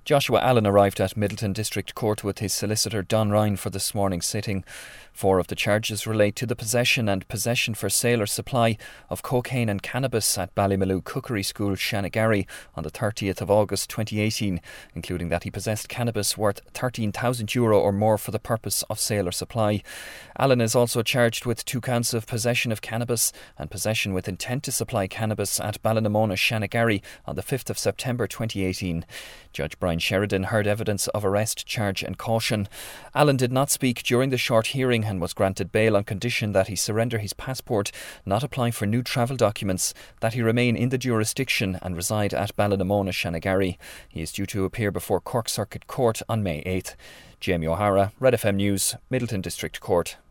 Joshua Allen arrived at Midleton District Court with his solicitor Don Ryan for this morning's sitting. 4 of the charges relate to the possession and possession for sale or supply of cocaine and cannabis at Ballymaloe Cookery School, Shanagarry on the 30th of August 2018, including that he possessed cannabis worth €13,000 or more for the purpose of sale or supply. Allen is also charged with 2 counts of possession of cannabis and possession with intent to supply cannabis at Ballinamona, Shanagarry on the 5th of September 2018. Judge Brian Sheridan heard evidence of arrest, charge and caution. Allen did not speak during the short hearing and was granted bail on condition that he surrender his passport, not apply for new travel documents, that he remain in the jurisdiction and reside at Ballinamona, Shanagarry. He is due to appear before Cork Circuit Court on May 8th. Jamie O'Hara, Red FM News, Midleton District Court.